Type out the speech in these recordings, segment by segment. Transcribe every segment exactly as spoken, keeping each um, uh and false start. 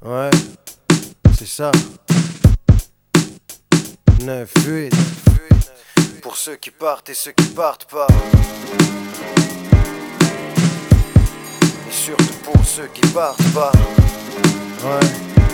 Ouais, c'est ça. neuf huit. Pour ceux qui partent et ceux qui partent pas. Et surtout pour ceux qui partent pas. Ouais,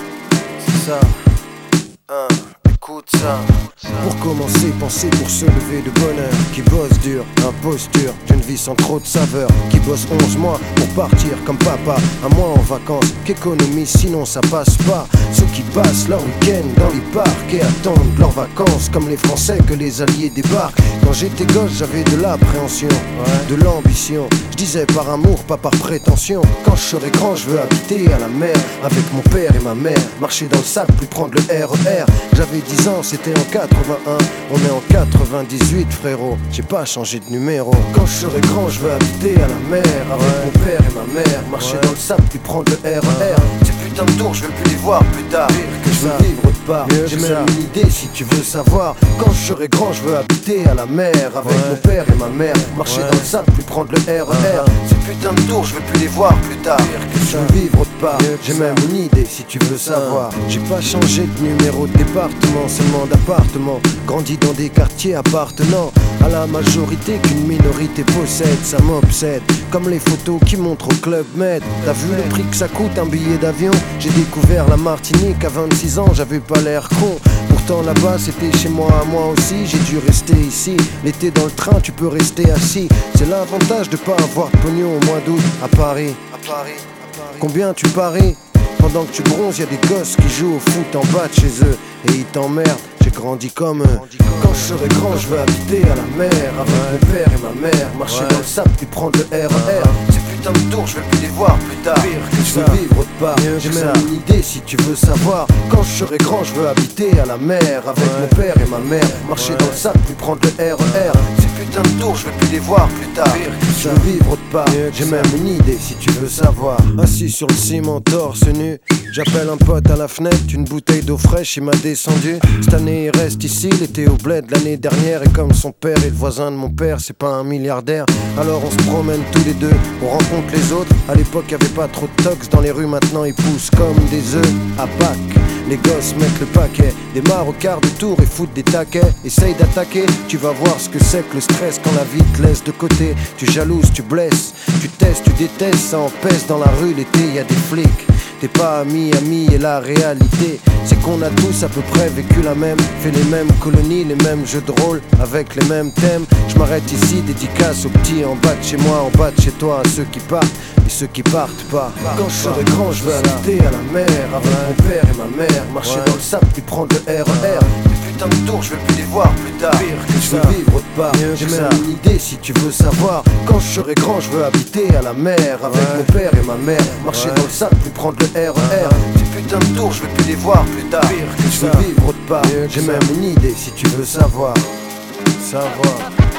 c'est ça. Hein, écoute ça. Pour commencer, pensez pour se lever de bonheur. Qui bosse dur, imposture d'une vie sans trop de saveur. Qui bosse onze mois pour partir comme papa. Un mois en vacances, qu'économise sinon ça passe pas. Ceux qui passent leur week-end dans les parcs et attendent leurs vacances. Comme les Français que les Alliés débarquent. Quand j'étais gosse j'avais de l'appréhension, ouais, de l'ambition. Je disais par amour, pas par prétention. Quand je serai grand je veux habiter à la mer avec mon père et ma mère. Marcher dans le sable puis prendre le R E R. J'avais dix ans, c'était en quatre-vingt-un. On est en quatre-vingt-dix-huit frérot. J'ai pas changé de numéro. Quand je serai grand je veux habiter à la mer avec, ouais, mon père et ma mère. Marcher, ouais, dans le sable puis prendre le R E R. Ces putains de tours je veux plus les voir plus tard. Que je veux vivre de part. J'ai même une idée si tu veux savoir. Quand je serai grand je veux habiter à la mer avec, ouais, mon père et ma mère. Marcher, ouais, dans le sable puis prendre le R E R. Ces putains de tours je veux plus les voir plus tard. Que je veux vivre de part. J'ai même une idée si tu veux savoir. J'ai pas changé de numéro de département, seulement d'appartement. Grandi dans des quartiers appartenant à la majorité qu'une minorité possède. Ça m'obsède, comme les photos qui montrent au Club Med. T'as vu le prix que ça coûte un billet d'avion? J'ai découvert la Martinique à vingt-six ans, j'avais pas l'air con. Pourtant là-bas c'était chez moi à moi aussi. J'ai dû rester ici, l'été dans le train tu peux rester assis. C'est l'avantage de pas avoir de pognon au mois d'août à Paris. À Paris, à Paris. Combien tu paries? Pendant que tu bronzes, y'a des gosses qui jouent au foot en bas de chez eux et ils t'emmerdent. J'ai grandi comme eux. Quand je serai grand, je veux habiter à la mer avec, ouais, mon père et ma mère. Marcher, ouais, dans le sable puis prendre le R E R. Ces putains de tours, je veux plus les voir plus tard. Pire que je veux vivre de part. J'ai même une idée si tu veux savoir. Quand je serai grand, je veux habiter à la mer avec, ouais, mon père et ma mère. Marcher, ouais, dans le sable puis prendre le R E R. Ces putains de tours, je veux plus les voir plus tard. Pire que je veux vivre de part. J'ai même une idée si tu veux savoir. Assis sur le ciment, torse nu, j'appelle un pote à la fenêtre, une bouteille d'eau fraîche, il m'a descendu. Cette année il reste ici, il était au bled l'année dernière. Et comme son père et le voisin de mon père, c'est pas un milliardaire, alors on se promène tous les deux, on rencontre les autres. À l'époque y'avait pas trop de tox dans les rues, maintenant ils poussent comme des œufs à Pâques. Les gosses mettent le paquet, démarrent au quart de tour et foutent des taquets. Essaye d'attaquer, tu vas voir ce que c'est que le stress quand la vie te laisse de côté. Tu jalouses, tu blesses, tu testes, tu détestes, ça empêche dans la rue l'été, y a des flics. T'es pas ami, ami et la réalité c'est qu'on a tous à peu près vécu la même, fait les mêmes colonies, les mêmes jeux de rôle avec les mêmes thèmes. Je m'arrête ici, dédicace aux petits en bas de chez moi, en bas de chez toi, à ceux qui partent et ceux qui partent pas. Quand je serai grand, je veux habiter à la mer avec, ouais, mon père et ma mère. Marcher, ouais, dans le sable puis prendre le R E R. Les putains de tours, je veux plus les voir plus tard. Pire que je veux vivre de part. J'ai même une idée si tu veux savoir. Quand je serai grand, je veux habiter à la mer avec, ouais, mon père et ma mère. Marcher, ouais, dans le sable puis prendre le R E R. Ces putains de tours, je veux plus les voir plus tard. Pire que je veux vivre de part. J'ai même une idée si tu veux savoir. Savoir.